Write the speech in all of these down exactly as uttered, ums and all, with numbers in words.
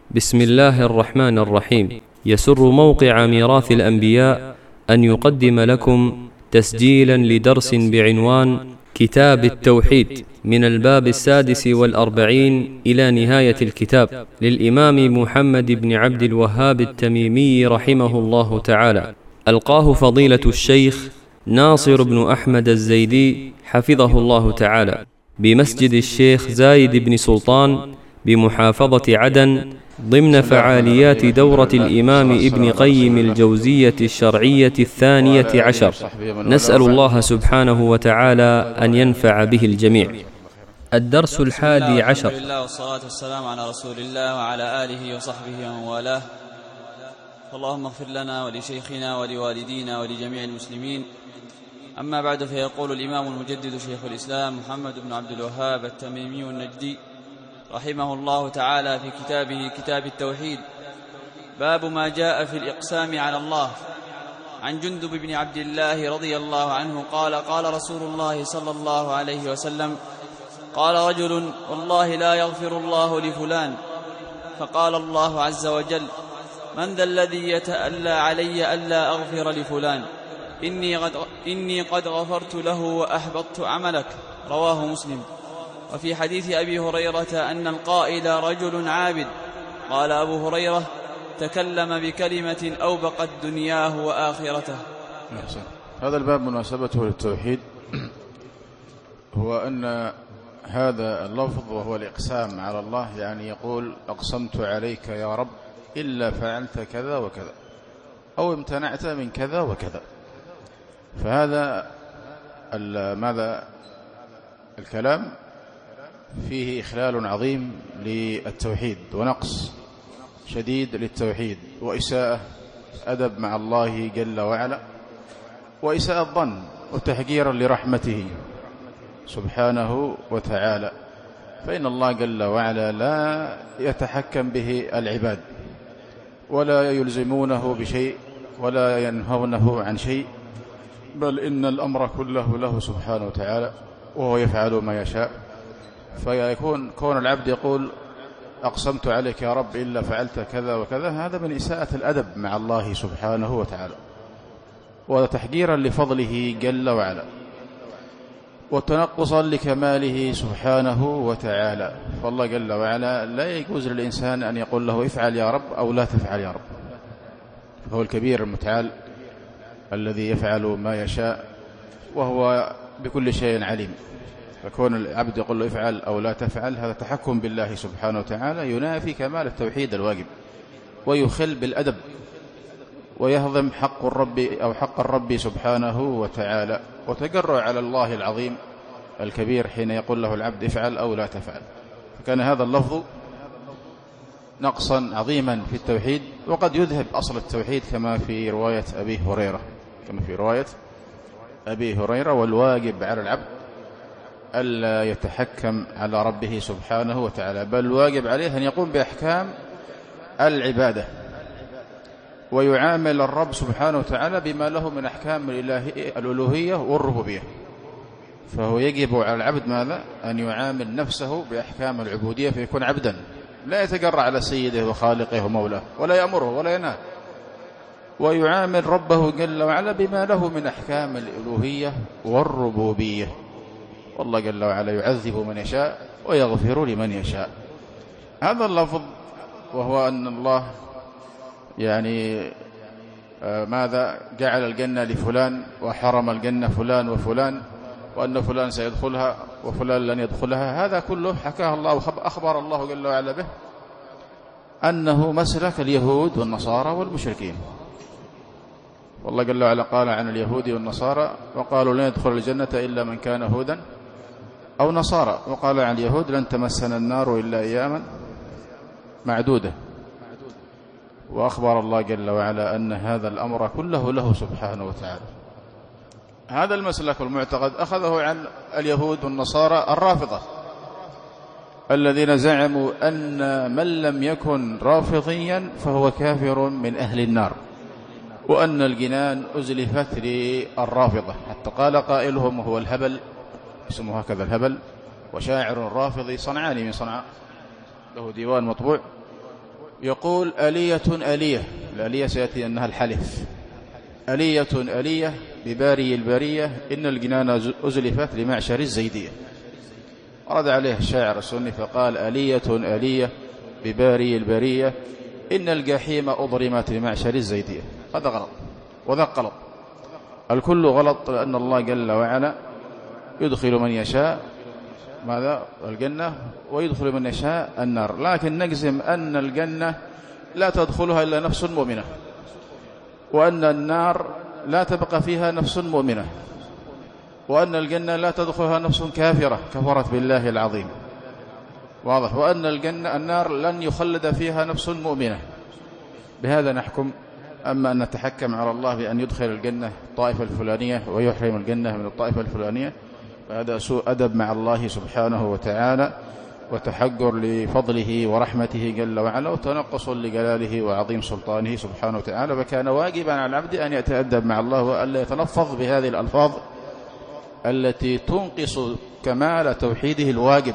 بسم الله الرحمن الرحيم. يسر موقع ميراث الأنبياء أن يقدم لكم تسجيلا لدرس بعنوان كتاب التوحيد من الباب السادس والأربعين إلى نهاية الكتاب، للإمام محمد بن عبد الوهاب التميمي رحمه الله تعالى. ألقاه فضيلة الشيخ ناصر بن أحمد الزيدي حفظه الله تعالى بمسجد الشيخ زايد بن سلطان بمحافظة عدن، ضمن فعاليات دورة الإمام ابن قيم الجوزية الشرعية الثانية عشر. نسأل الله سبحانه وتعالى أن ينفع به الجميع. الدرس الحادي عشر. الحمد لله والصلاة والسلام على رسول الله وعلى آله وصحبه ومن والاه. اللهم اغفر لنا ولشيخنا ولوالدينا ولجميع المسلمين. أما بعد، فيقول الإمام المجدد شيخ الإسلام محمد بن عبد الوهاب التميمي النجدي رحمه الله تعالى في كتابه كتاب التوحيد: باب ما جاء في الإقسام على الله. عن جندب بن عبد الله رضي الله عنه قال: قال رسول الله صلى الله عليه وسلم: قال رجل: والله لا يغفر الله لفلان. فقال الله عز وجل: من ذا الذي يتألى علي ألا أغفر لفلان؟ إني قد, إني قد غفرت له وأحبطت عملك. رواه مسلم. وفي حديث أبي هريرة أن القائل رجل عابد. قال أبو هريرة: تكلم بكلمة أوبقت دنياه وآخرته. هذا الباب مناسبته للتوحيد هو أن هذا اللفظ وهو الإقسام على الله، يعني يقول: أقسمت عليك يا رب إلا فعلت كذا وكذا، أو امتنعت من كذا وكذا. فهذا ماذا الكلام فيه إخلال عظيم للتوحيد، ونقص شديد للتوحيد، وإساءة أدب مع الله جل وعلا، وإساءة ظن وتحقيرا لرحمته سبحانه وتعالى. فإن الله جل وعلا لا يتحكم به العباد، ولا يلزمونه بشيء ولا ينهونه عن شيء، بل إن الأمر كله له سبحانه وتعالى، وهو يفعل ما يشاء. فيكون كون العبد يقول: أقسمت عليك يا رب إلا فعلت كذا وكذا، هذا من إساءة الأدب مع الله سبحانه وتعالى، وتحقيرا لفضله جل وعلا، وتنقصا لكماله سبحانه وتعالى. فالله جل وعلا لا يجوز للإنسان أن يقول له: افعل يا رب أو لا تفعل يا رب. فهو الكبير المتعال الذي يفعل ما يشاء، وهو بكل شيء عليم. فكون العبد يقول له افعل أو لا تفعل، هذا تحكم بالله سبحانه وتعالى ينافي كمال التوحيد الواجب، ويخل بالأدب، ويهضم حق الرب أو حق الرب سبحانه وتعالى، وتجرع على الله العظيم الكبير حين يقول له العبد افعل أو لا تفعل. فكان هذا اللفظ نقصا عظيما في التوحيد، وقد يذهب أصل التوحيد كما في رواية أبي هريرة كما في رواية أبي هريرة والواجب على العبد ألا يتحكم على ربه سبحانه وتعالى، بل الواجب عليه أن يقوم بأحكام العبادة، ويعامل الرب سبحانه وتعالى بما له من أحكام الألوهية والربوبية. فهو يجب على العبد ماذا؟ أن يعامل نفسه بأحكام العبودية، فيكون عبدا لا يتجرع على سيده وخالقه ومولاه، ولا يأمره ولا ينهى، ويعامل ربه جل وعلا بما له من أحكام الألوهية والربوبية. والله جل وعلا يعذب من يشاء ويغفر لمن يشاء. هذا اللفظ وهو أن الله يعني آه ماذا جعل الجنة لفلان وحرم الجنة فلان وفلان، وأن فلان سيدخلها وفلان لن يدخلها، هذا كله حكاه الله وأخبر الله جل وعلا به أنه مسلك اليهود والنصارى والمشركين. والله جل وعلا قال عن اليهود والنصارى: وقالوا لن يدخل الجنة إلا من كان هودا أو نصارى. وقال عن اليهود: لن تمسنا النار إلا أياما معدودة. وأخبر الله جل وعلا أن هذا الأمر كله له سبحانه وتعالى. هذا المسلك المعتقد أخذه عن اليهود والنصارى الرافضة، الذين زعموا أن من لم يكن رافضيا فهو كافر من أهل النار، وأن الجنان أزلفت للرافضة، حتى قال قائلهم وهو الهبل، اسمه هكذا الهبل، وشاعر رافضي صنعاني من صنعاء، له ديوان مطبوع يقول آلية آلية، الآلية سيأتي أنها الحلف، آلية آلية بباري البرية إن الجنان أزلفت لمعشر الزيدية. رد عليه الشاعر السني فقال آلية آلية بباري البرية إن الجحيم أضرمت لمعشر الزيدية. هذا غلط وذا غلط، الكل غلط، لأن الله جل وعلا يدخل من يشاء ماذا الجنة ويدخل من يشاء النار، لكن نجزم أن الجنة لا تدخلها إلا نفس مؤمنة، وأن النار لا تبقى فيها نفس مؤمنة، وأن الجنة لا تدخلها نفس كافرة كفرت بالله العظيم، واضح، وأن الجنة النار لن يخلد فيها نفس مؤمنة. بهذا نحكم. أما أن نتحكم على الله بأن يدخل الجنة الطائفة الفلانية ويحرم الجنة من الطائفة الفلانية، فهذا سوء أدب مع الله سبحانه وتعالى، وتحجر لفضله ورحمته جل وعلا، وتنقص لجلاله وعظيم سلطانه سبحانه وتعالى. فكان واجبا على العبد أن يتأدب مع الله وألا يتلفظ بهذه الألفاظ التي تنقص كمال توحيده الواجب،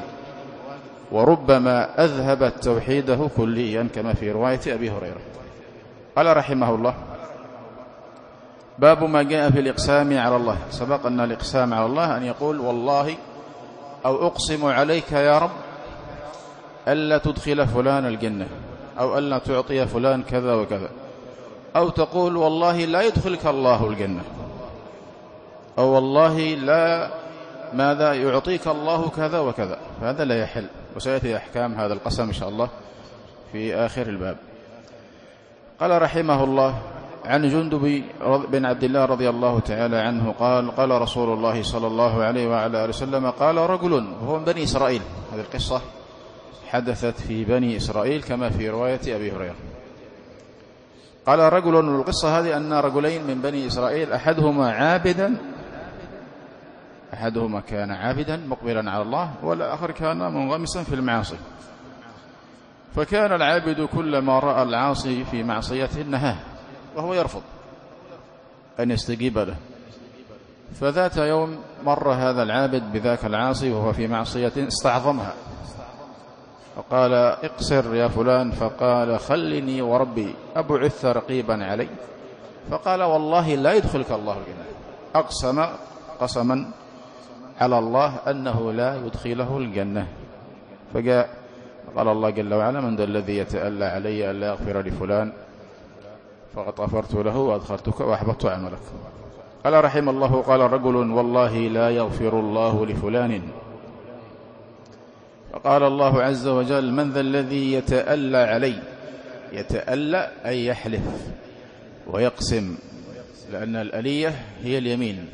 وربما أذهبت توحيده كليا كما في رواية أبي هريرة. قال رحمه الله: باب ما جاء في الإقسام على الله. سبق أن الإقسام على الله أن يقول والله أو أقسم عليك يا رب ألا تدخل فلان الجنة، أو ألا تعطي فلان كذا وكذا، أو تقول والله لا يدخلك الله الجنة، أو والله لا ماذا يعطيك الله كذا وكذا، فهذا لا يحل، وسيأتي أحكام هذا القسم إن شاء الله في آخر الباب. قال رحمه الله: عن جندب بن عبد الله رضي الله تعالى عنه قال: قال رسول الله صلى الله عليه وعلى آله وسلم: قال رجل، وهو من بني إسرائيل، هذه القصة حدثت في بني إسرائيل كما في رواية أبي هريرة. قال رجل، القصة هذه أن رجلين من بني إسرائيل، أحدهما عابدا أحدهما كان عابدا مقبلا على الله، والآخر كان منغمسا في المعاصي. فكان العابد كلما رأى العاصي في معصيته نهاه، وهو يرفض أن يستجيب له. فذات يوم مر هذا العابد بذاك العاصي وهو في معصية استعظمها، فقال: اقصر يا فلان. فقال: خلني وربي أبعث رقيبا علي. فقال: والله لا يدخلك الله الجنة. أقسم قسما على الله أنه لا يدخله الجنة. فجاء قال الله جل وعلا: من ذا الذي يتألى علي ألا يغفر لفلان فقد غفرت له وأدخلتك وأحبطت عملك. قال رحمه الله: قال رجل: والله لا يغفر الله لفلان. فقال الله عز وجل: من ذا الذي يتألى علي؟ يتألى أي يحلف ويقسم، لأن الألية هي اليمين.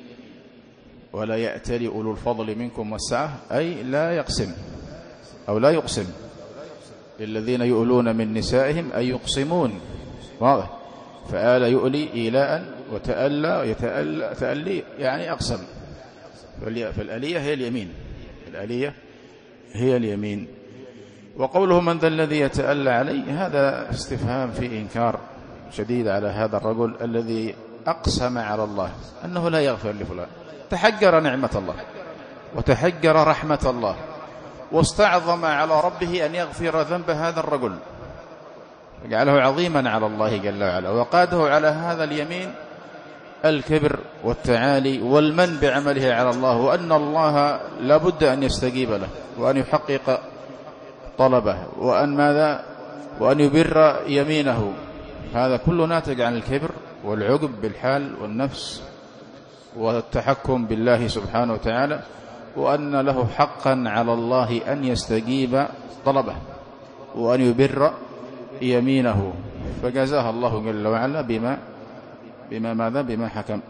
ولا يأتلي أولو الفضل منكم والسعة، أي لا يقسم أو لا يقسم. للذين يؤلون من نسائهم أي يقسمون، واضح. فآل يؤلي إيلاء، وتألى يتألى تألي يعني أقسم. فالألية هي اليمين، الألية هي اليمين. وقوله: من ذا الذي يتألى علي، هذا استفهام في إنكار شديد على هذا الرجل الذي أقسم على الله أنه لا يغفر لفلان، تحجر نعمة الله وتحجر رحمة الله، واستعظم على ربه أن يغفر ذنب هذا الرجل، وجعله عظيما على الله جل وعلا، وقاده على هذا اليمين الكبر والتعالي والمن بعمله على الله، وأن الله لابد أن يستجيب له وأن يحقق طلبه، وأن ماذا وأن يبر يمينه. هذا كله ناتج عن الكبر والعجب بالحال والنفس والتحكم بالله سبحانه وتعالى، وأن له حقا على الله أن يستجيب طلبه وأن يبر يمينه. فجزاه الله جل وعلا بما بما ماذا بما حكم.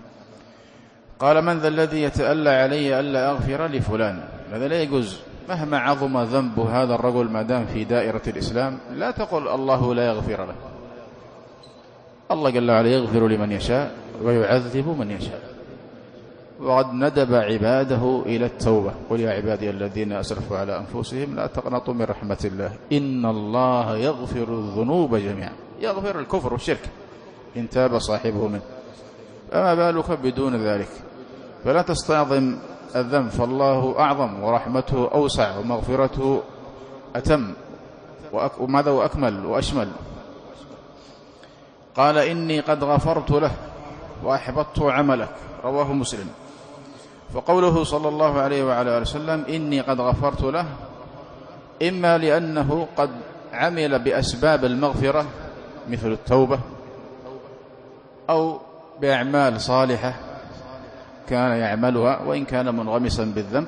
قال: من ذا الذي يتألى علي ألا أغفر لفلان. هذا لا يجوز، مهما عظم ذنب هذا الرجل ما دام في دائرة الإسلام، لا تقل الله لا يغفر له. الله جل وعلا يغفر لمن يشاء ويعذب من يشاء، وقد ندب عباده إلى التوبة. قل يا عبادي الذين أسرفوا على أنفسهم لا تقنطوا من رحمة الله إن الله يغفر الذنوب جميعا. يغفر الكفر والشرك إن تاب صاحبه منه، فما بالك بدون ذلك؟ فلا تستعظم الذنب، فالله أعظم ورحمته أوسع ومغفرته أتم. وماذا وأكمل وأشمل. قال إني قد غفرت له وأحبطت عملك، رواه مسلم. فقوله صلى الله عليه وعلى آله وسلم إني قد غفرت له، إما لأنه قد عمل بأسباب المغفرة مثل التوبة أو بأعمال صالحة كان يعملها وإن كان منغمسا بالذنب،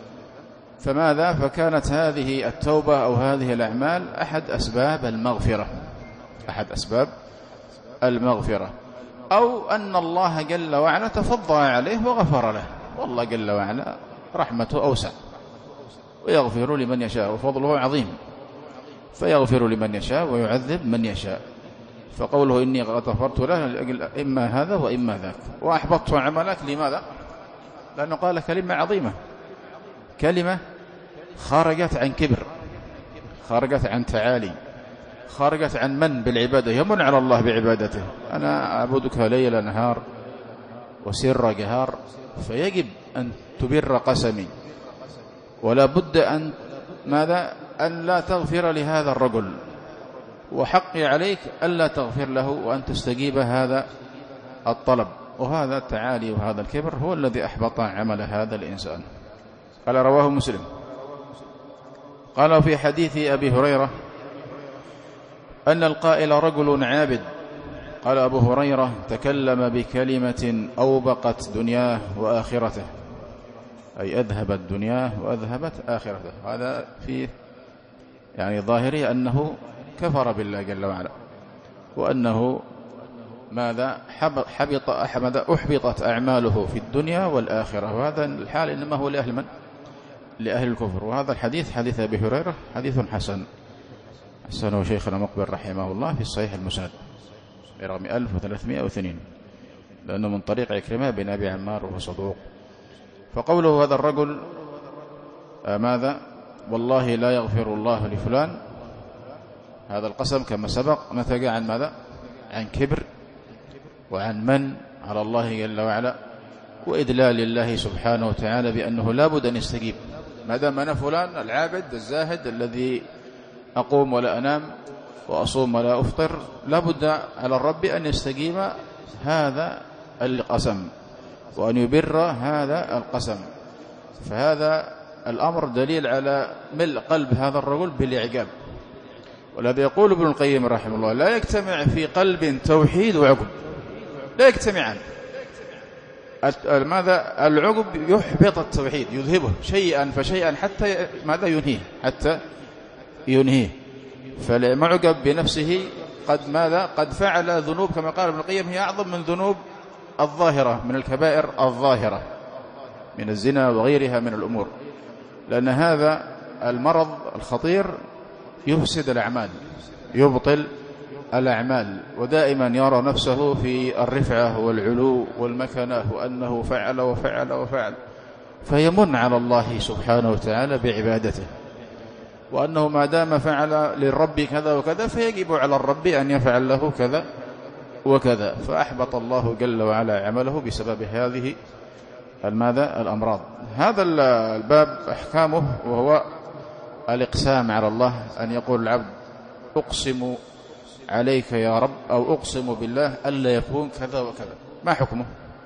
فماذا فكانت هذه التوبة أو هذه الأعمال أحد أسباب المغفرة، أحد أسباب المغفرة، أو أن الله جل وعلا تفضل عليه وغفر له، والله جل وعلا رحمته أوسع ويغفر لمن يشاء وفضله عظيم، فيغفر لمن يشاء ويعذب من يشاء. فقوله إني غفرت له إما هذا وإما ذاك. وأحبطت عملك، لماذا؟ لأنه قال كلمة عظيمة، كلمة خرجت عن كبر، خرجت عن تعالي، خرجت عن من بالعبادة، يمن على الله بعبادته. أنا أعبدك ليل نهار وسر جهار، فيجب أن تبر قسمي، ولا بد أن ماذا أن لا تغفر لهذا الرجل، وحقي عليك ألا تغفر له وأن تستجيب هذا الطلب. وهذا التعالي وهذا الكبر هو الذي أحبط عمل هذا الإنسان. قال رواه مسلم. قال في حديث أبي هريرة أن القائل رجل عابد، قال أبو هريرة تكلم بكلمة أوبقت دنياه وآخرته، أي أذهبت دنياه وأذهبت آخرته. هذا في يعني ظاهره أنه كفر بالله جل وعلا، وأنه ماذا حبط أحمد أحبطت أعماله في الدنيا والآخرة. وهذا الحال إنما هو لأهل من؟ لأهل الكفر. وهذا الحديث حديث أبي هريرة حديث حسن، حسنه شيخنا مقبل رحمه الله في الصحيح المسند برقم ألف وثلاثمائة واثنين، لأنه من طريق عكرمة بن أبي عمار وهو صدوق. فقوله هذا الرجل آه ماذا والله لا يغفر الله لفلان، هذا القسم كما سبق نتج عن ماذا؟ عن كبر وعن من على الله جل وعلا، وإدلال الله سبحانه وتعالى بأنه لا بد أن يستجيب. ما دام أنا فلان العابد الزاهد الذي أقوم ولا أنام وأصوم ولا أفطر، لا بد على الرب أن يستجيب هذا القسم وأن يبر هذا القسم. فهذا الأمر دليل على ملء قلب هذا الرجل بالإعجاب. والذي يقول ابن القيم رحمه الله لا يجتمع في قلب توحيد وعقب، لا يجتمعان. ماذا؟ العقب يحبط التوحيد، يذهبه شيئا فشيئا حتى ماذا ينهيه، حتى ينهيه. فالمعجب بنفسه قد ماذا قد فعل ذنوب كما قال ابن القيم هي أعظم من ذنوب الظاهرة، من الكبائر الظاهرة من الزنا وغيرها من الأمور، لأن هذا المرض الخطير يفسد الأعمال، يبطل الأعمال، ودائما يرى نفسه في الرفعة والعلو والمكانة وأنه فعل وفعل وفعل، فيمن على الله سبحانه وتعالى بعبادته، وأنه ما دام فعل للرب كذا وكذا فيجب على الرب أن يفعل له كذا وكذا، فأحبط الله جل وعلا عمله بسبب هذه الماذا الأمراض. هذا الباب أحكامه وهو الإقسام على الله، أن يقول العبد أقسم عليك يا رب أو أقسم بالله ألا يكون كذا وكذا. ما حكمه؟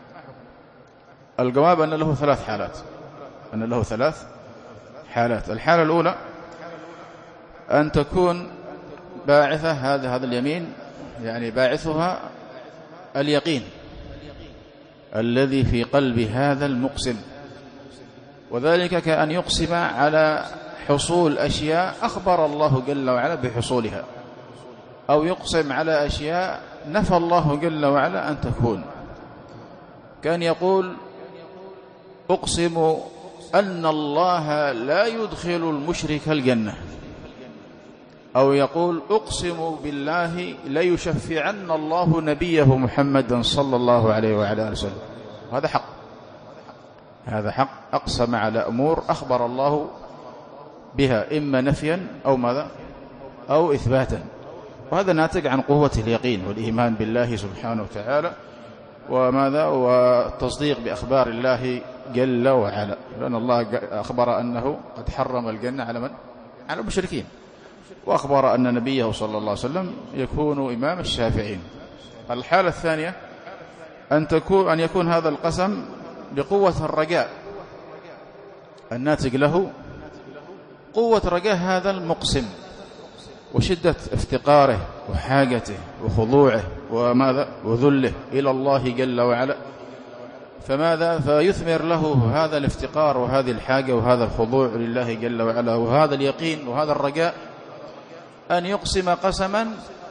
الجواب أن له ثلاث حالات، أن له ثلاث حالات. الحالة الأولى أن تكون باعثة هذا هذا اليمين، يعني باعثها اليقين الذي في قلب هذا المقسم، وذلك كأن يقسم على حصول أشياء أخبر الله جل وعلا بحصولها، أو يقسم على أشياء نفى الله جل وعلا أن تكون. كان يقول أقسم أن الله لا يدخل المشرك الجنة، أو يقول أقسم بالله لا يشفعن الله نبيه محمدا صلى الله عليه وعلى آله وسلم. هذا حق، هذا حق، أقسم على أمور أخبر الله بها إما نفيا أو ماذا أو إثباتا، وهذا ناتج عن قوة اليقين والإيمان بالله سبحانه وتعالى وماذا والتصديق بأخبار الله جل وعلا، لأن الله أخبر أنه قد حرم الجنة على من؟ على المشركين. وأخبر أن نبيه صلى الله عليه وسلم يكون إمام الشافعين. الحالة الثانية أن, تكون أن يكون هذا القسم بقوة الرجاء الناتج له، قوة رجاء هذا المقسم وشدة افتقاره وحاجته وخضوعه وماذا وذله إلى الله جل وعلا، فماذا فيثمر له هذا الافتقار وهذه الحاجة وهذا الخضوع لله جل وعلا وهذا اليقين وهذا الرجاء أن يقسم قسما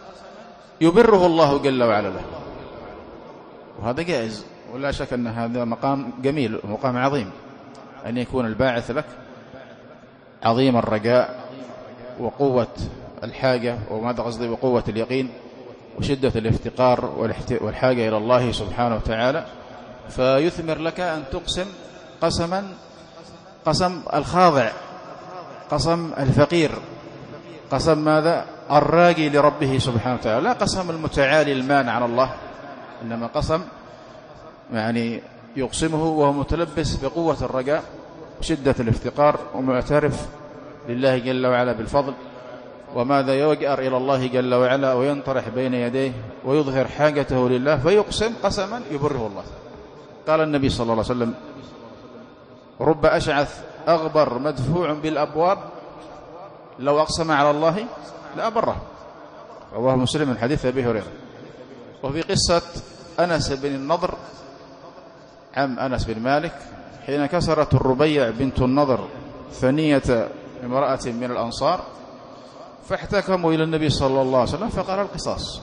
يبره الله جل وعلا له، وهذا جائز ولا شك أن هذا مقام جميل ومقام عظيم، أن يكون الباعث لك عظيم الرجاء وقوة الحاجة وماذا قصدي وقوة اليقين وشدة الافتقار والحاجة إلى الله سبحانه وتعالى، فيثمر لك أن تقسم قسما قسم الخاضع، قسم الفقير، قسم ماذا الراجي لربه سبحانه وتعالى، لا قسم المتعالي المانع على الله، إنما قسم يعني يقسمه وهو متلبس بقوة الرجاء وشدة الافتقار ومعترف لله جل وعلا بالفضل، وماذا يجأر إلى الله جل وعلا وينطرح بين يديه ويظهر حاجته لله، فيقسم قسما يبره الله. قال النبي صلى الله عليه وسلم: رب أشعث أغبر مدفوع بالأبواب لو أقسم على الله لأبره. رواه مسلم من حديث أبي هريرة. وفي قصة أنس بن النضر عم أنس بن مالك حين كسرت الربيع بنت النضر ثنية امرأة من الأنصار، فاحتكموا إلى النبي صلى الله عليه وسلم فقال القصاص،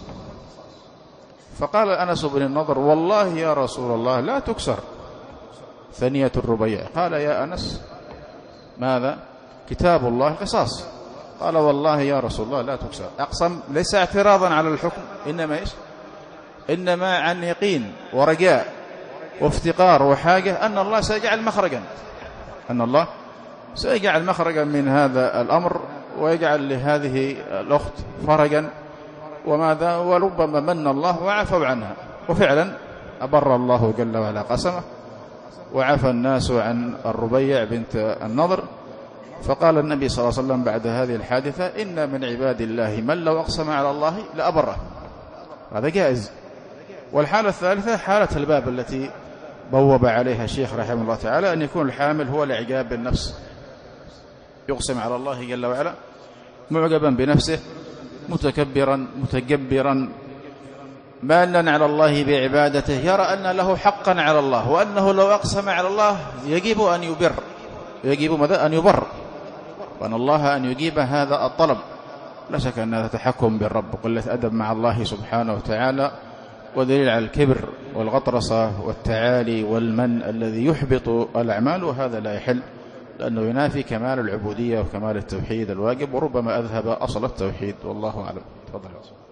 فقال أنس بن النضر: والله يا رسول الله لا تكسر ثنية الربيع. قال: يا أنس ماذا؟ كتاب الله قصاص. قال: والله يا رسول الله لا تكسر. أقسم ليس اعتراضا على الحكم، إنما إيش؟ إنما عن يقين ورجاء وافتقار وحاجة أن الله سيجعل مخرجا، أن الله سيجعل مخرجا من هذا الأمر ويجعل لهذه الأخت فرجا وماذا وربما من الله وعفوا عنها. وفعلا أبر الله جل وعلا قسمه وعفى الناس عن الربيع بنت النضر. فقال النبي صلى الله عليه وسلم بعد هذه الحادثة: إن من عباد الله من لو أقسم على الله لأبره. هذا جائز. والحالة الثالثة حالة الباب التي بوب عليها الشيخ رحمه الله تعالى، أن يكون الحامل هو الإعجاب بالنفس، يقسم على الله جل وعلا معجبا بنفسه متكبرا متجبرا مانا على الله بعبادته، يرى أن له حقا على الله وأنه لو أقسم على الله يجب أن يبر، يجب ماذا؟ أن يبر، وأن الله أن يجيب هذا الطلب. لا شك أن هذا تحكم بالرب وقلة أدب مع الله سبحانه وتعالى، ودليل على الكبر والغطرسة والتعالي والمن الذي يحبط الأعمال، وهذا لا يحل لأنه ينافي كمال العبودية وكمال التوحيد الواجب، وربما أذهب أصل التوحيد. والله أعلم. تفضل.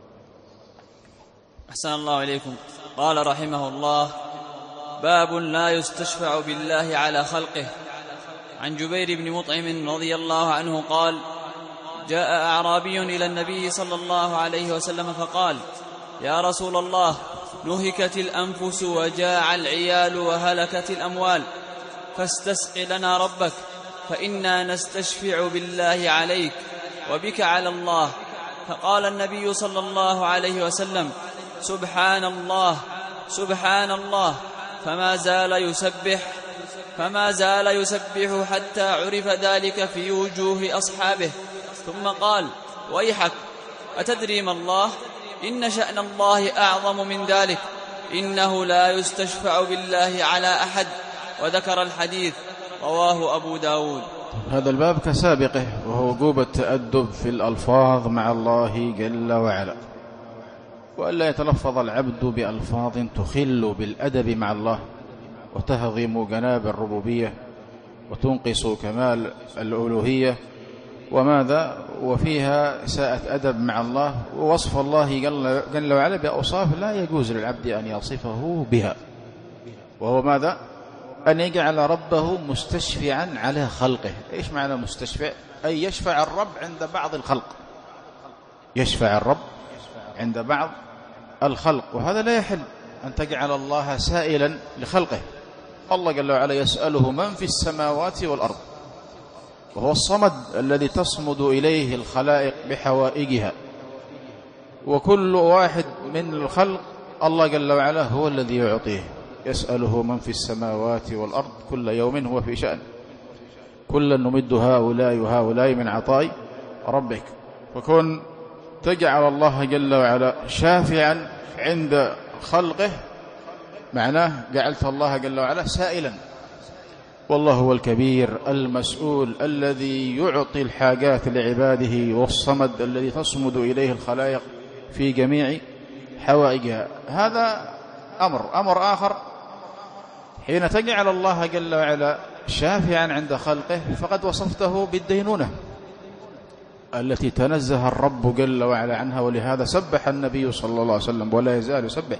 أحسن الله إليكم. قال رحمه الله: باب لا يستشفع بالله على خلقه. عن جبير بن مطعم رضي الله عنه قال: جاء أعرابي إلى النبي صلى الله عليه وسلم فقال: يا رسول الله، نهكت الأنفس وجاع العيال وهلكت الأموال، فاستسق لنا ربك، فإنا نستشفع بالله عليك وبك على الله. فقال النبي صلى الله عليه وسلم: سبحان الله سبحان الله، فما زال يسبح فما زال يسبح حتى عرف ذلك في وجوه أصحابه. ثم قال: ويحك، أتدري ما الله؟ إن شأن الله أعظم من ذلك، إنه لا يستشفع بالله على أحد. وذكر الحديث. رواه أبو داود. هذا الباب كسابقه، وهو وجوب التأدب في الألفاظ مع الله جل وعلا، وألا يتلفظ العبد بألفاظ تخل بالأدب مع الله وتهضم جناب الربوبية وتنقص كمال الألوهية، وماذا وفيها إساءة أدب مع الله ووصف الله جل وعلا بأوصاف لا يجوز للعبد أن يصفه بها، وهو ماذا؟ أن يجعل ربه مستشفعا على خلقه. إيش معنى مستشفع؟ أي يشفع الرب عند بعض الخلق، يشفع الرب عند بعض الخلق، وهذا لا يحل أن تجعل الله سائلا لخلقه. الله جل وعلا يسأله من في السماوات والأرض، وهو الصمد الذي تصمد إليه الخلائق بحوائجها، وكل واحد من الخلق الله جل وعلا هو الذي يعطيه، يسأله من في السماوات والأرض كل يوم هو في شأن، كلا نمد هؤلاء وهؤلاء من عطاء ربك. وكن تجعل الله جل وعلا شافعا عند خلقه معناه جعلت الله جل وعلا سائلا، والله هو الكبير المسؤول الذي يعطي الحاجات لعباده، والصمد الذي تصمد إليه الخلائق في جميع حوائجها. هذا أمر أمر آخر، حين تجعل الله جل وعلا شافعا عند خلقه فقد وصفته بالدينونة التي تنزه الرب جل وعلا عنها، ولهذا سبح النبي صلى الله عليه وسلم ولا يزال يسبح.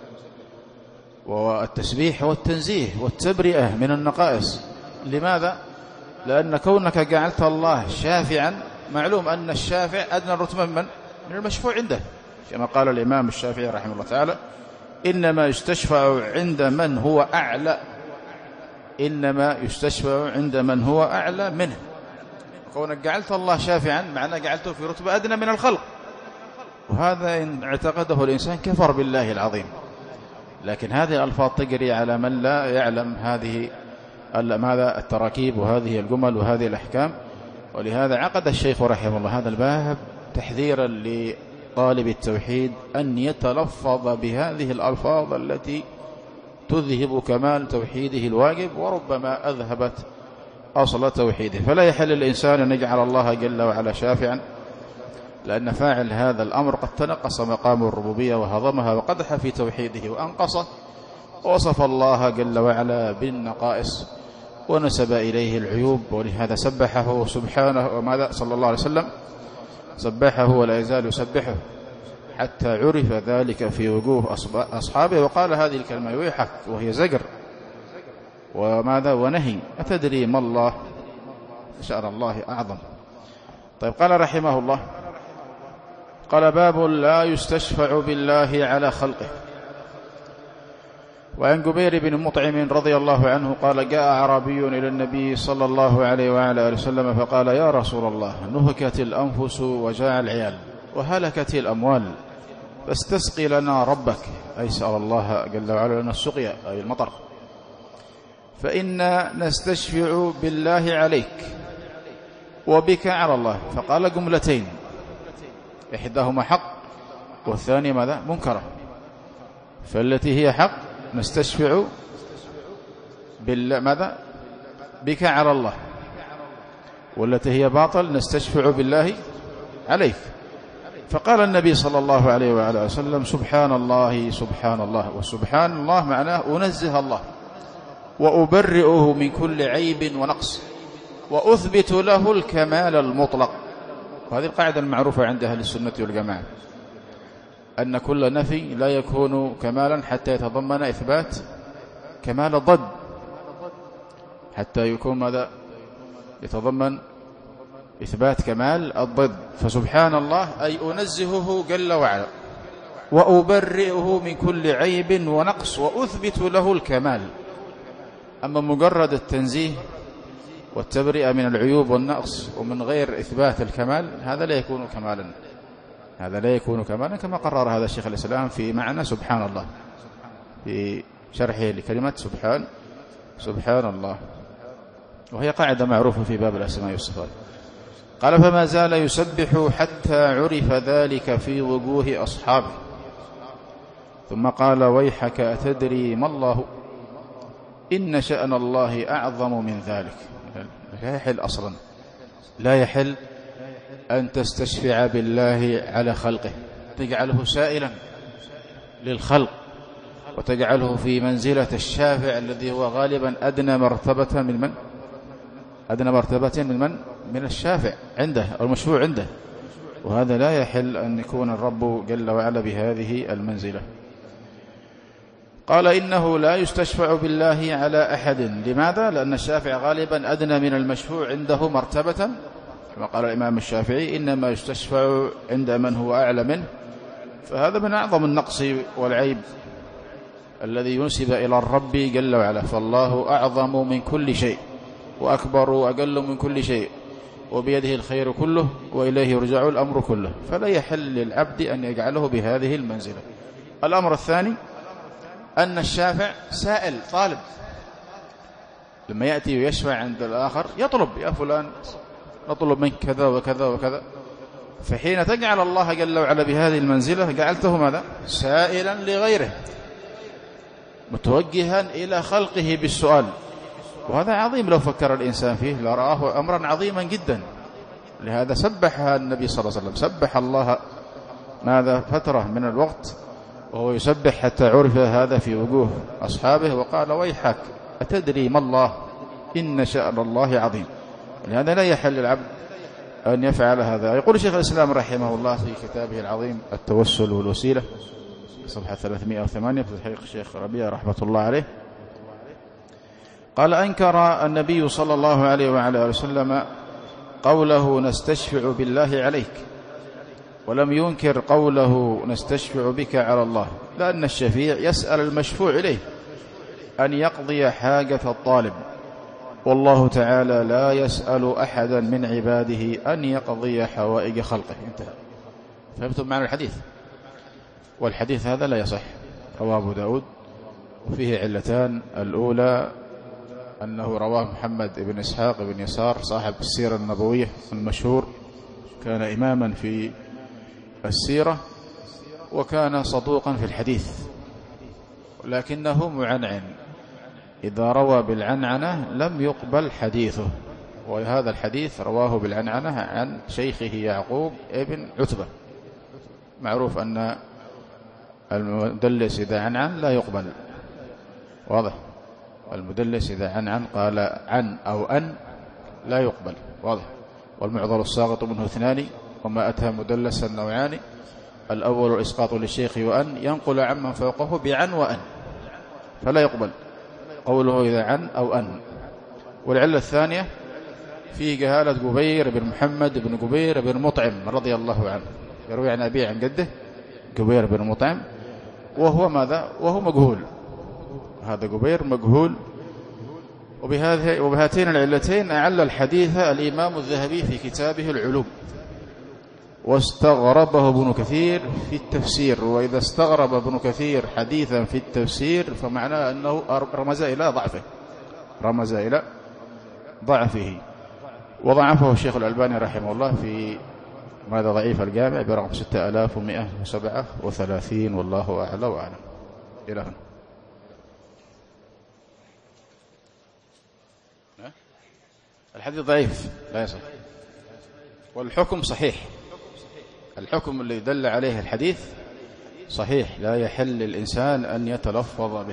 والتسبيح والتنزيه والتبرئة من النقائص. لماذا؟ لأن كونك جعلت الله شافعا، معلوم أن الشافع أدنى الرتبة من من المشفوع عنده، كما قال الإمام الشافعي رحمه الله تعالى: إنما يستشفع عند من هو أعلى، إنما يستشفع عند من هو أعلى منه. كونك جعلت الله شافعا معناه جعلته في رتبة أدنى من الخلق، وهذا إن اعتقده الإنسان كفر بالله العظيم. لكن هذه الألفاظ تجري على من لا يعلم هذه ماذا التراكيب وهذه الجمل وهذه الأحكام. ولهذا عقد الشيخ رحمه الله هذا الباب تحذيرا لطالب التوحيد أن يتلفظ بهذه الألفاظ التي تذهب كمال توحيده الواجب، وربما أذهبت أصل توحيده. فلا يحل الإنسان أن يجعل الله جل وعلا شافعا، لأن فاعل هذا الأمر قد تنقص مقام الربوبية وهضمها وقدح في توحيده وأنقصه، ووصف الله جل وعلا بالنقائص ونسب إليه العيوب. ولهذا سبحه سبحانه وماذا صلى الله عليه وسلم سبحه ولا يزال يسبحه حتى عرف ذلك في وجوه أصحابه، وقال هذه الكلمة ويحك وهي زجر وماذا ونهي: أتدري ما الله؟ شأن الله أعظم. طيب، قال رحمه الله، قال: باب لا يستشفع بالله على خلقه. وعن جبير بن مطعم رضي الله عنه قال: جاء أعرابي إلى النبي صلى الله عليه وعلى آله وسلم فقال: يا رسول الله، نهكت الأنفس وجاع العيال وهلكت الأموال، فاستسقي لنا ربك، أي سأل الله جل وعلا لنا السقيا أي المطر، فإنا نستشفع بالله عليك وبك على الله. فقال جملتين، إحداهما حق والثانية ماذا؟ منكرة. فالتي هي حق نستشفع بالله ماذا؟ بك على الله، والتي هي باطل نستشفع بالله عليك. فقال النبي صلى الله عليه وعلى وسلم: سبحان الله سبحان الله. وسبحان الله معناه أنزه الله وأبرئه من كل عيب ونقص وأثبت له الكمال المطلق. وهذه القاعدة المعروفة عند أهل السنة والجماعة، أن كل نفي لا يكون كمالا حتى يتضمن إثبات كمال ضد، حتى يكون ماذا؟ يتضمن إثبات كمال الضد. فسبحان الله أي أنزهه جل وعلا وأبرئه من كل عيب ونقص وأثبت له الكمال. أما مجرد التنزيه والتبرئة من العيوب والنقص ومن غير إثبات الكمال، هذا لا يكون كمالا، هذا لا يكون كمالا، كما قرر هذا الشيخ الإسلام في معنى سبحان الله في شرحه لكلمة سبحان سبحان الله، وهي قاعدة معروفة في باب الأسماء والصفات. قال: فما زال يسبح حتى عرف ذلك في وجوه أصحابه، ثم قال: ويحك أتدري ما الله؟ إن شأن الله أعظم من ذلك. لا يحل أصلا، لا يحل أن تستشفع بالله على خلقه، تجعله سائلا للخلق وتجعله في منزلة الشافع الذي هو غالبا أدنى مرتبة من من؟ أدنى مرتبة من من؟ من الشافع عنده أو المشفوع عنده. وهذا لا يحل أن يكون الرب جل وعلا بهذه المنزلة. قال: إنه لا يستشفع بالله على أحد. لماذا؟ لأن الشافع غالبا أدنى من المشفوع عنده مرتبة، كما قال الإمام الشافعي: إنما يستشفع عند من هو أعلى منه. فهذا من أعظم النقص والعيب الذي ينسب إلى الرب جل وعلا. فالله أعظم من كل شيء وأكبر وأقل من كل شيء، وبيده الخير كله وإليه يرجع الأمر كله، فلا يحل للعبد أن يجعله بهذه المنزلة. الأمر الثاني أن الشافع سائل طالب، لما يأتي ويشفع عند الآخر يطلب يا فلان نطلب منك كذا وكذا وكذا، فحين تجعل الله جل وعلا بهذه المنزلة جعلته ماذا؟ سائلا لغيره، متوجها إلى خلقه بالسؤال، وهذا عظيم لو فكر الإنسان فيه لرآه أمرا عظيما جدا. لهذا سبح النبي صلى الله عليه وسلم، سبح الله ماذا فترة من الوقت وهو يسبح حتى عرف هذا في وجوه أصحابه، وقال ويحك أتدري ما الله إن شأن الله عظيم. لهذا لا يحل العبد أن يفعل هذا. يقول شيخ الإسلام رحمه الله في كتابه العظيم التوسل والوسيلة صفحة ثلاثمائة وثمانية في تحقيق الشيخ ربيع رحمة الله عليه، قال أنكر النبي صلى الله عليه وعلى آله وسلم قوله نستشفع بالله عليك، ولم ينكر قوله نستشفع بك على الله، لأن الشفيع يسأل المشفوع إليه أن يقضي حاجة الطالب، والله تعالى لا يسأل أحدا من عباده أن يقضي حوائج خلقه. انتهى. فهمتم معنى الحديث؟ والحديث هذا لا يصح، رواه أبو داود وفيه علتان. الأولى أنه رواه محمد بن إسحاق بن يسار صاحب السيرة النبوية المشهور، كان إماما في السيرة وكان صدوقا في الحديث، لكنه معنعن، إذا روى بالعنعنة لم يقبل حديثه، وهذا الحديث رواه بالعنعنة عن شيخه يعقوب ابن عتبة. معروف أن المدلس إذا عنعن لا يقبل، واضح؟ المدلس إذا عنعن قال عن أو أن لا يقبل، واضح؟ والمعضل الساقط منه اثنان، وما أتى مدلسا نوعان، الأول الإسقاط للشيخ وأن ينقل عمن فوقه بعن وأن، فلا يقبل قوله إذا عن أو أن. والعلة الثانية في جهالة جبير بن محمد بن جبير بن مطعم رضي الله عنه، يروي عن أبيه عن جده جبير بن مطعم، وهو ماذا؟ وهو مجهول، هذا جبير مجهول. وبهاتين العلتين أعل الحديث الإمام الذهبي في كتابه العلوم، واستغربه ابن كثير في التفسير. وإذا استغرب ابن كثير حديثا في التفسير فمعناه أنه رمز إلى ضعفه، رمز إلى ضعفه. وضعفه الشيخ الألباني رحمه الله في ماذا ضعيف الجامع برقم ستة آلاف ومئة وسبعة وثلاثين، والله أعلى وأعلم. إلى هنا الحديث ضعيف لا يصح، والحكم صحيح، الحكم اللي يدل عليه الحديث صحيح، لا يحل للإنسان أن يتلفظ به.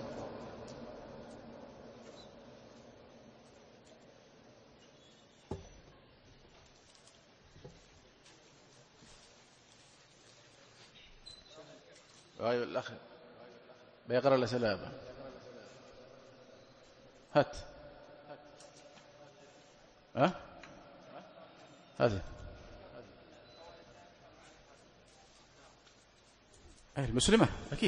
أيوة الأخ بيقرأ الأسئلة، هات ها هذا المسلمة أكيد.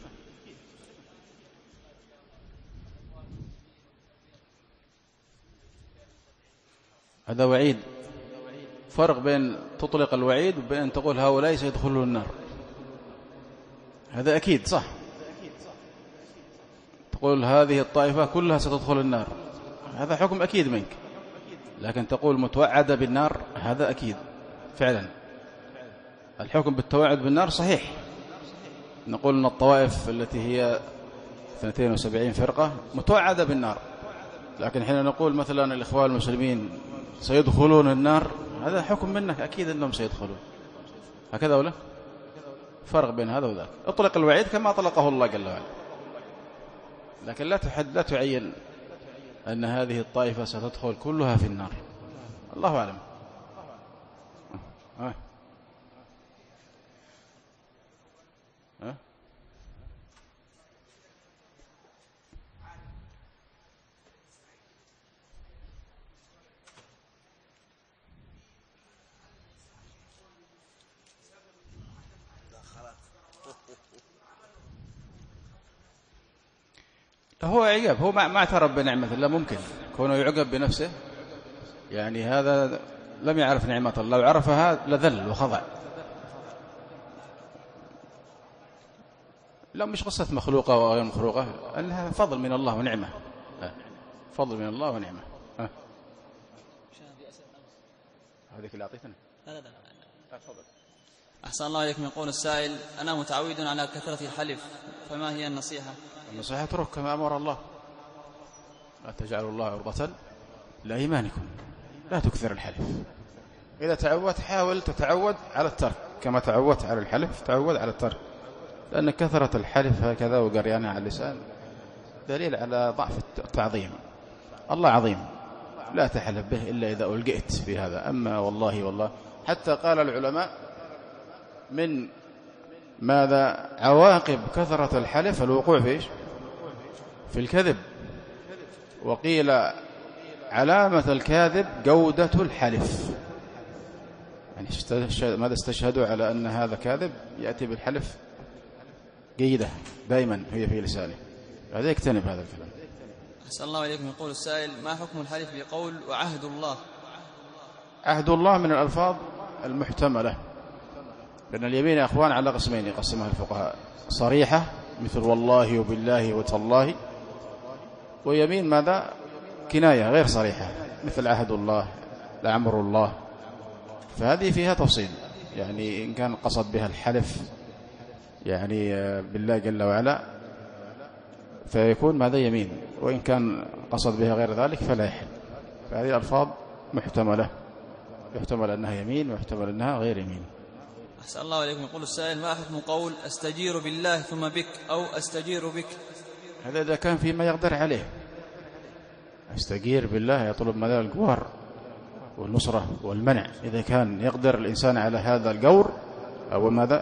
هذا وعيد، فرق بين تطلق الوعيد وبين أن تقول هؤلاء سيدخلون النار، هذا أكيد صح. تقول هذه الطائفة كلها ستدخل النار، هذا حكم أكيد منك. لكن تقول متوعدة بالنار، هذا أكيد فعلا. الحكم بالتوعد بالنار صحيح، نقول أن الطوائف التي هي اثنتين وسبعين فرقة متوعدة بالنار، لكن حين نقول مثلا الإخوان المسلمين سيدخلون النار، هذا حكم منك أكيد أنهم سيدخلون، هكذا ولا؟ فرق بين هذا وذاك. اطلق الوعيد كما أطلقه الله جل وعلا، لكن لا تحد لا تعين أن هذه الطائفة ستدخل كلها في النار، الله أعلم. ها ها هو عقاب، هو ما اعترف بنعمة الله، ممكن كونه يعقب بنفسه، يعني هذا لم يعرف نعمة الله، لو عرفها لذل وخضع. لا مش قصة مخلوقة وغير مخلوقة، أنها فضل من الله ونعمة، فضل من الله ونعمة. هذيك اللي أعطيتنا. لا لا لا أحسن الله إليكم. يقول السائل: أنا متعود على كثرة الحلف، فما هي النصيحة؟ النصيحة اترك كما أمر الله، لا تجعلوا الله عرضة لأيمانكم، لا تكثر الحلف. إذا تعودت حاول تتعود على الترك، كما تعودت على الحلف تعود على الترك، لأن كثرة الحلف هكذا وقريانها على اللسان دليل على ضعف التعظيم. الله عظيم، لا تحلف به إلا إذا ألقيت في هذا. أما والله والله، حتى قال العلماء من ماذا عواقب كثرة الحلف الوقوع في إيش؟ في الكذب. وقيل علامة الكاذب جودة الحلف، يعني ماذا استشهدوا على أن هذا كاذب؟ يأتي بالحلف جيدة دائما هي في لسانه، هذا يجتنب هذا الكلام. أحسن الله إليكم. يقول السائل: ما حكم الحلف بقول وعهد الله؟ عهد الله من الألفاظ المحتملة، لأن اليمين يا أخوان على قسمين يقسمها الفقهاء: صريحة مثل والله وبالله وتالله، ويمين ماذا كناية غير صريحة مثل عهد الله لعمر الله. فهذه فيها تفصيل، يعني إن كان قصد بها الحلف يعني بالله جل وعلا فيكون ماذا يمين، وإن كان قصد بها غير ذلك فلا يحل. فهذه الألفاظ محتملة، يحتمل أنها يمين ويحتمل أنها غير يمين. أحسن الله إليكم. يقول السائل: ما حكم قول أستجير بالله ثم بك أو أستجير بك؟ هذا إذا كان فيما يقدر عليه. أستجير بالله يطلب ماذا الجوار والنصرة والمنع، إذا كان يقدر الإنسان على هذا الجور أو ماذا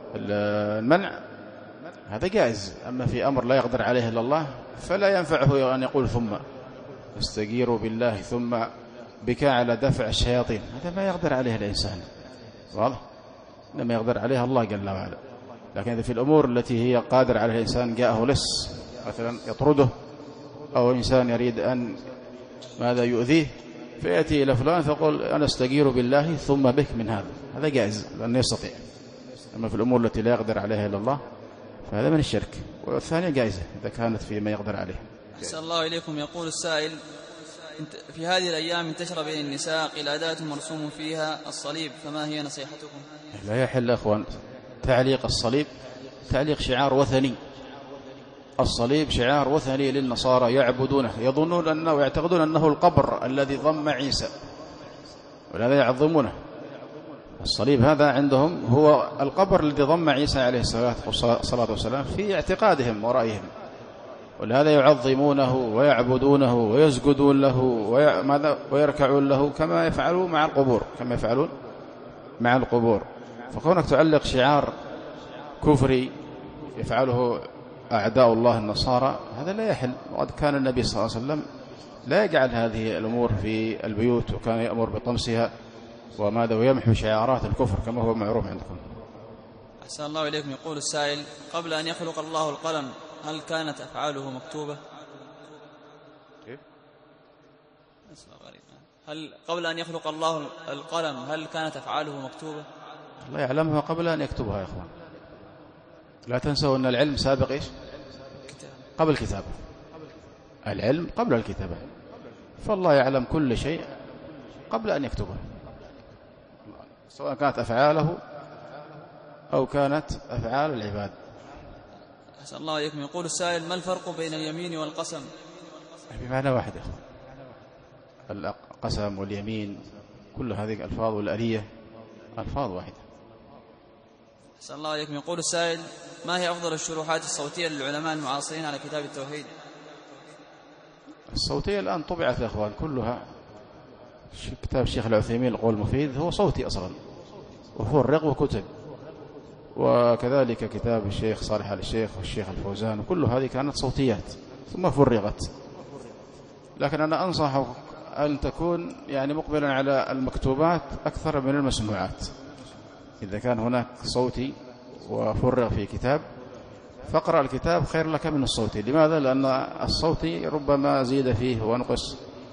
المنع هذا جائز. أما في أمر لا يقدر عليه إلا الله فلا ينفعه أن يقول ثم استجير بالله ثم بك على دفع الشياطين، هذا ما يقدر عليه الإنسان، واضح؟ لما يقدر عليها الله جل وعلا. لكن إذا في الأمور التي هي قادر عليها الإنسان جاءه لص مثلا يطرده، أو إنسان يريد أن ماذا يؤذيه فيأتي إلى فلان فقل أنا استجير بالله ثم بك من هذا، هذا جائز لأنه يستطيع. أما في الأمور التي لا يقدر عليها إلا الله فهذا من الشرك. والثانية جائزة إذا كانت فيما يقدر عليه. أحسن الله إليكم. يقول السائل: في هذه الأيام انتشر بين النساء قلادات مرسوم فيها الصليب، فما هي نصيحتكم؟ لا يحل أخوان تعليق الصليب، تعليق شعار وثني. الصليب شعار وثني للنصارى يعبدونه، يظنون أنه ويعتقدون أنه القبر الذي ضم عيسى، ولهذا يعظمونه. الصليب هذا عندهم هو القبر الذي ضم عيسى عليه الصلاة والسلام في اعتقادهم ورأيهم، ولهذا يعظمونه ويعبدونه ويسجدون له وماذا ويركعون له كما يفعلون مع القبور، كما يفعلون مع القبور. فكونك تعلق شعار كفري يفعله أعداء الله النصارى هذا لا يحل. وقد كان النبي صلى الله عليه وسلم لا يجعل هذه الأمور في البيوت، وكان يأمر بطمسها وماذا ويمحو شعارات الكفر كما هو معروف عندكم. أحسن الله إليكم. يقول السائل: قبل أن يخلق الله القلم هل كانت أفعاله مكتوبة؟ كيف؟ هل قبل أن يخلق الله القلم هل كانت أفعاله مكتوبة؟ الله يعلمها قبل أن يكتبها يا أخوان. لا تنسوا أن العلم سابق إيش؟ قبل الكتابة. العلم قبل الكتابة، فالله يعلم كل شيء قبل أن يكتبه، سواء كانت أفعاله أو كانت أفعال العباد. أحسن الله إليكم. يقول السائل: ما الفرق بين اليمين والقسم؟ بمعنى واحد يا أخوان، القسم واليمين كل هذه الألفاظ والآلية ألفاظ واحدة. أحسن الله إليكم. يقول السائل: ما هي أفضل الشروحات الصوتية للعلماء المعاصرين على كتاب التوحيد؟ الصوتية الآن طبعت يا أخوان كلها. كتاب الشيخ العثيمين القول المفيد هو صوتي أصلا وفرق وكتب، وكذلك كتاب الشيخ صالح آل الشيخ والشيخ الفوزان، وكل هذه كانت صوتيات ثم فرغت. لكن أنا أنصح أن تكون يعني مقبلا على المكتوبات أكثر من المسموعات. إذا كان هناك صوتي وفرغ في كتاب فاقرأ الكتاب خير لك من الصوتي. لماذا؟ لأن الصوتي ربما زيد فيه ونقص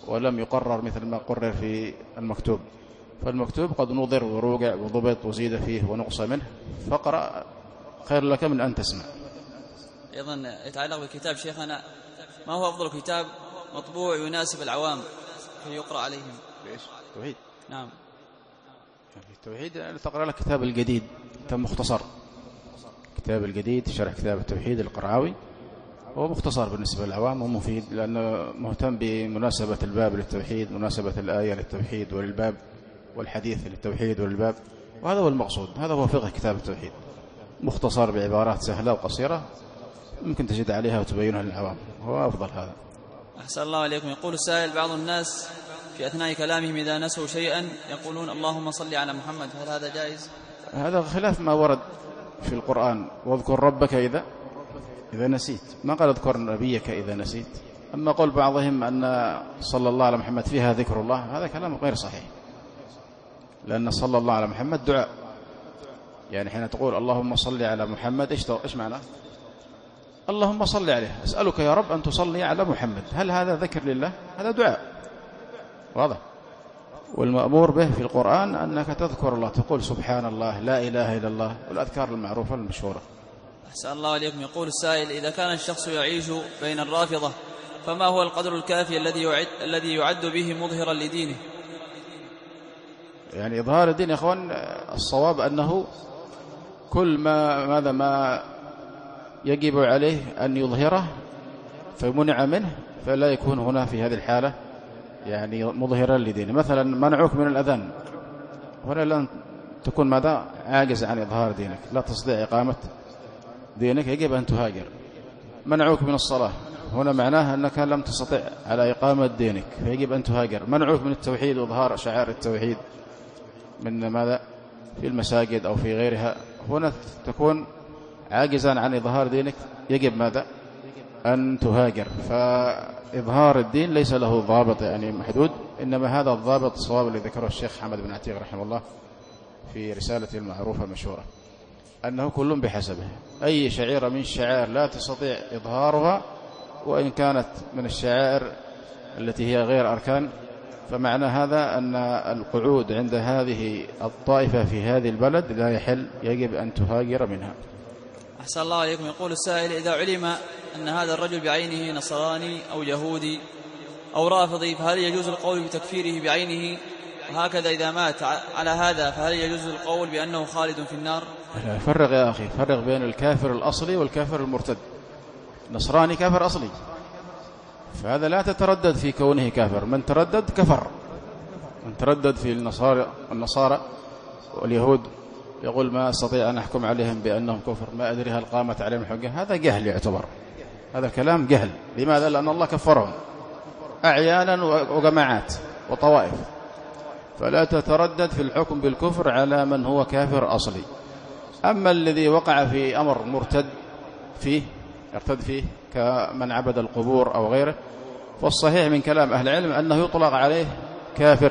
ولم يقرر مثل ما قرر في المكتوب، فالمكتوب قد نظر وروقع وضبط وزيد فيه ونقص منه، فاقرأ خير لك من أن تسمع. أيضا يتعلق بالكتاب شيخنا، ما هو أفضل كتاب مطبوع يناسب العوام كي يقرأ عليهم؟ ليش؟ التوحيد. نعم. في التوحيد تقرأ لك كتاب الجديد، كتاب مختصر، كتاب الجديد شرح كتاب التوحيد القرعاوي، هو مختصر بالنسبة للعوام ومفيد، لأنه مهتم بمناسبة الباب للتوحيد، مناسبة الآية للتوحيد وللباب، والحديث للتوحيد وللباب، وهذا هو المقصود، هذا هو فقه كتاب التوحيد، مختصر بعبارات سهلة وقصيرة ممكن تجد عليها وتبينها للعوام، هو أفضل هذا. أحسن الله عليكم. يقول السائل: بعض الناس في أثناء كلامهم إذا نسوا شيئا يقولون اللهم صل على محمد، هل هذا جائز؟ هذا خلاف ما ورد في القرآن، واذكر ربك إذا إذا نسيت، ما قال اذكر نبيك إذا نسيت. أما قول بعضهم أن صلى الله على محمد فيها ذكر الله، هذا كلام غير صحيح، لأن صلى الله على محمد دعاء، يعني حين تقول اللهم صل على محمد إيش إيش معناه؟ اللهم صل عليه، أسألك يا رب أن تصلي على محمد، هل هذا ذكر لله؟ هذا دعاء واضح. والمأمور به في القرآن أنك تذكر الله، تقول سبحان الله، لا إله إلا الله، والأذكار المعروفة المشهورة. أحسن الله عليكم. يقول السائل: إذا كان الشخص يعيش بين الرافضة فما هو القدر الكافي الذي يعد الذي يعد به مظهرا لدينه؟ يعني إظهار الدين يا أخوان، الصواب أنه كل ما ماذا ما يجب عليه أن يظهره فمنع منه، فلا يكون هنا في هذه الحالة يعني مظهرا لدينه. مثلا منعوك من الأذان، هنا لن تكون ماذا عاجز عن إظهار دينك، لا تستطيع إقامة دينك، يجب أن تهاجر. منعوك من الصلاة، هنا معناه أنك لم تستطع على إقامة دينك فيجب أن تهاجر. منعوك من التوحيد وإظهار شعائر التوحيد من ماذا في المساجد أو في غيرها، هنا تكون عاجزا عن إظهار دينك، يجب ماذا أن تهاجر. فإظهار الدين ليس له ضابط يعني محدود، إنما هذا الضابط الصواب الذي ذكره الشيخ حمد بن عتيق رحمه الله في رسالته المعروفة المشهورة، أنه كل بحسبه، أي شعيرة من الشعائر لا تستطيع إظهارها وإن كانت من الشعائر التي هي غير أركان، فمعنى هذا أن القعود عند هذه الطائفة في هذه البلد لا يحل، يجب أن تهاجر منها. أحسن الله عليكم. يقول السائل: إذا علم أن هذا الرجل بعينه نصراني أو يهودي أو رافضي فهل يجوز القول بتكفيره بعينه؟ وهكذا إذا مات على هذا فهل يجوز القول بأنه خالد في النار؟ فرق يا أخي، فرق بين الكافر الأصلي والكافر المرتد. نصراني كافر أصلي، فهذا لا تتردد في كونه كافر، من تردد كفر. من تردد في النصارى النصارى واليهود يقول ما أستطيع أن أحكم عليهم بأنهم كفر، ما أدري هل قامت عليهم الحجة، هذا جهل يعتبر، هذا كلام جهل. لماذا؟ لأن الله كفرهم أعيانا وجماعات وطوائف، فلا تتردد في الحكم بالكفر على من هو كافر أصلي. أما الذي وقع في أمر مرتد فيه يرتد فيه كمن عبد القبور أو غيره، فالصحيح من كلام أهل العلم أنه يطلق عليه كافر،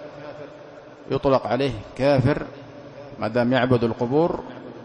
يطلق عليه كافر ما دام يعبد القبور،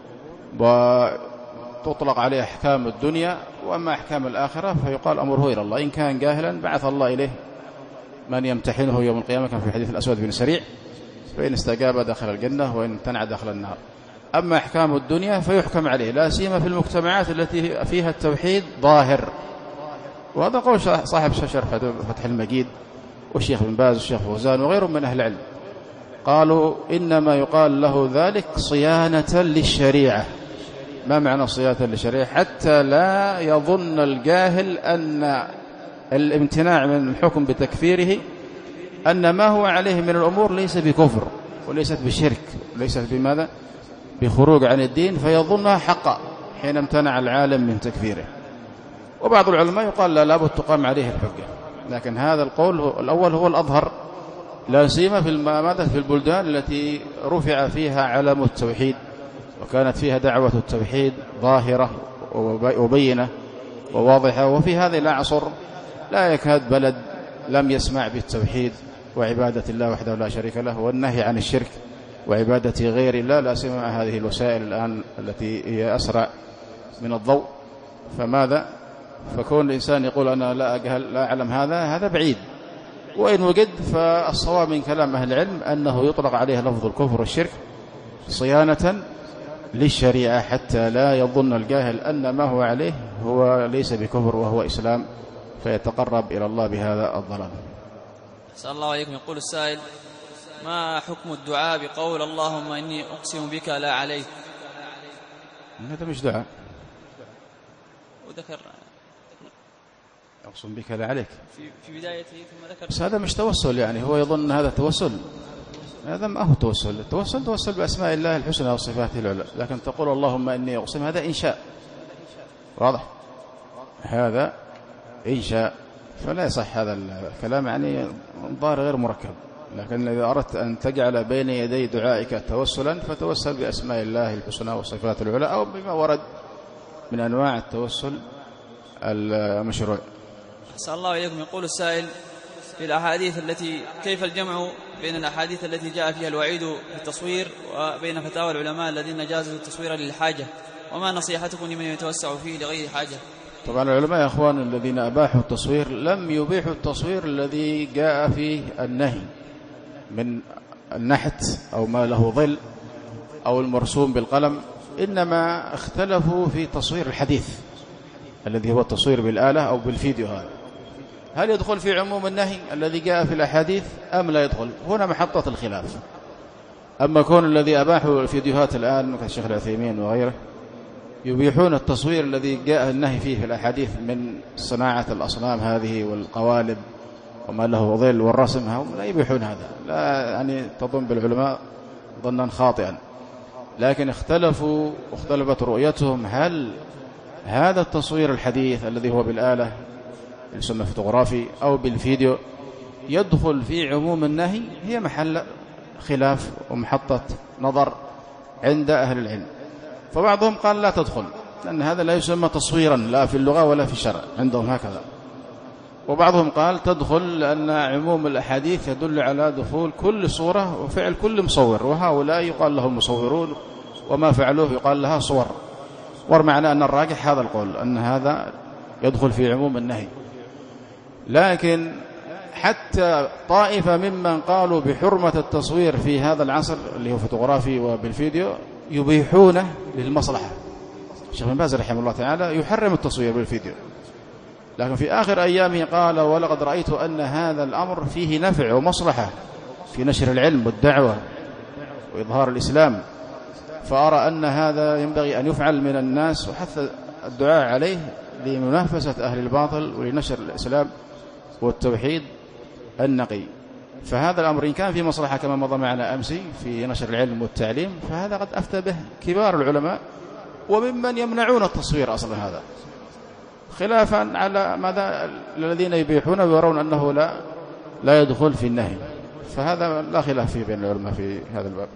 وتطلق عليه أحكام الدنيا، وأما أحكام الآخرة فيقال أمره إلى الله، إن كان جاهلا بعث الله إليه من يمتحنه يوم القيامة كما في حديث الأسود بن سريع، فإن استجاب دخل الجنة وإن امتنع دخل النار. أما أحكام الدنيا فيحكم عليه، لا سيما في المجتمعات التي فيها التوحيد ظاهر، وهذا قول صاحب شرح فتح المجيد والشيخ بن باز والشيخ فوزان وغيرهم من أهل العلم، قالوا إنما يقال له ذلك صيانة للشريعة. ما معنى صيانة للشريعة؟ حتى لا يظن الجاهل أن الامتناع من الحكم بتكفيره أن ما هو عليه من الأمور ليس بكفر وليست بشرك وليست بماذا بخروج عن الدين، فيظنها حقا حين امتنع العالم من تكفيره. وبعض العلماء يقال لا لابد تقام عليه الحجة، لكن هذا القول هو الأول هو الأظهر، لا سيما في ماذا في البلدان التي رفع فيها علم التوحيد وكانت فيها دعوة التوحيد ظاهرة وبينة وواضحة. وفي هذه العصر لا يكاد بلد لم يسمع بالتوحيد وعبادة الله وحده لا شريك له والنهي عن الشرك وعبادة غير الله، لا سيما مع هذه الوسائل الآن التي هي أسرع من الضوء. فماذا فكون الإنسان يقول أنا لا أجهل لا أعلم هذا هذا بعيد، وإن وجد فالصواب من كلام أهل العلم أنه يطلق عليه لفظ الكفر والشرك صيانة للشريعة حتى لا يظن الجاهل أن ما هو عليه هو ليس بكفر وهو إسلام فيتقرب إلى الله بهذا الضلال. أسأل الله عليكم. يقول السائل: ما حكم الدعاء بقول اللهم إني أقسم بك لا عليك؟ هذا مش دعاء. وذكر أقسم بك لا عليك في في بدايته ثم ذكر، بس هذا مش توسل، يعني هو يظن هذا توسل. هذا ما هو توسل. التوسل توسل بأسماء الله الحسنى وصفاته العلى، لكن تقول اللهم إني أقسم هذا إنشاء. واضح؟ هذا إنشاء، فلا يصح هذا الكلام، يعني ظاهر غير مركب. لكن إذا أردت أن تجعل بين يدي دعائك توسلا فتوسل بأسماء الله الحسنى وصفاته العلى أو بما ورد من أنواع التوسل المشروع. أسأل الله إليكم. يقول السائل: في الأحاديث التي كيف الجمع بين الأحاديث التي جاء فيها الوعيد بالتصوير وبين فتاوى العلماء الذين جازوا التصوير للحاجة، وما نصيحتكم لمن يتوسع فيه لغير حاجة؟ طبعا العلماء يا أخوان الذين أباحوا التصوير لم يبيحوا التصوير الذي جاء فيه النهي من النحت أو ما له ظل أو المرسوم بالقلم، إنما اختلفوا في تصوير الحديث الذي هو التصوير بالآلة أو بالفيديو. هذا هل يدخل في عموم النهي الذي جاء في الأحاديث أم لا يدخل؟ هنا محطة الخلاف. أما كون الذي أباحوا الفيديوهات الآن كالشيخ العثيمين وغيره يبيحون التصوير الذي جاء النهي فيه في الأحاديث من صناعة الأصنام هذه والقوالب وما له ظل والرسم، هم لا يبيحون هذا، لا يعني تظن بالعلماء ظنا خاطئا. لكن اختلفوا واختلفت رؤيتهم هل هذا التصوير الحديث الذي هو بالآلة يسمى فوتوغرافي أو بالفيديو يدخل في عموم النهي، هي محل خلاف ومحطة نظر عند أهل العلم. فبعضهم قال لا تدخل لأن هذا لا يسمى تصويرا لا في اللغة ولا في الشرع عندهم هكذا. وبعضهم قال تدخل لأن عموم الأحاديث يدل على دخول كل صورة وفعل كل مصور، وهؤلاء يقال لهم مصورون وما فعلوه يقال لها صور. والمعنى أن الراجح هذا القول أن هذا يدخل في عموم النهي. لكن حتى طائفة ممن قالوا بحرمة التصوير في هذا العصر اللي هو فوتوغرافي وبالفيديو يبيحونه للمصلحة. الشيخ بن باز رحمه الله تعالى يحرم التصوير بالفيديو، لكن في آخر أيامه قال ولقد رأيت أن هذا الأمر فيه نفع ومصلحة في نشر العلم والدعوة وإظهار الإسلام، فأرى أن هذا ينبغي أن يفعل من الناس، وحث الدعاء عليه لمنافسة أهل الباطل ولنشر الإسلام والتوحيد النقي. فهذا الأمر إن كان في مصلحة كما مضى معنا أمسي في نشر العلم والتعليم فهذا قد أفتى به كبار العلماء وممن يمنعون التصوير أصلا، هذا خلافا على ماذا الذين يبيحون ويرون أنه لا لا يدخل في النهي. فهذا لا خلاف فيه بين العلماء في هذا الباب.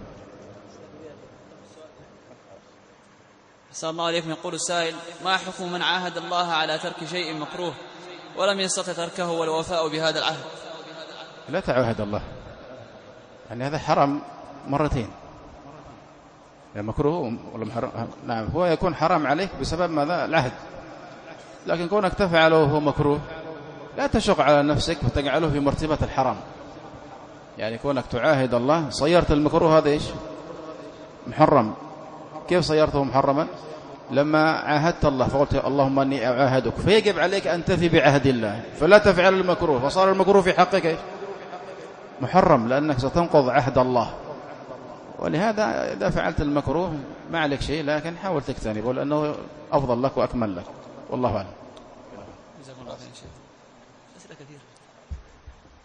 السلام الله عليكم. يقول السائل: ما حكم من عاهد الله على ترك شيء مكروه ولم يستطع تركه والوفاء بهذا العهد؟ لا تعاهد الله، يعني هذا حرام مرتين، يعني مكروه ولا محرم. نعم هو يكون حرام عليك بسبب ماذا؟ العهد. لكن كونك تفعله وهو مكروه لا تشق على نفسك وتجعله في مرتبة الحرام. يعني كونك تعاهد الله صيرت المكروه هذا إيش؟ محرم. كيف صيرته محرما؟ لما عاهدت الله فقلت اللهم أني أعاهدك، فيجب عليك أن تفي بعهد الله فلا تفعل المكروه، فصار المكروه في حقك إيش؟ محرم، لأنك ستنقض عهد الله. ولهذا إذا فعلت المكروه ما عليك شيء، لكن حاول تجتنبه لأنه أفضل لك وأكمل لك، والله أعلم. جزاكم الله خير. أسئلة كثيرة.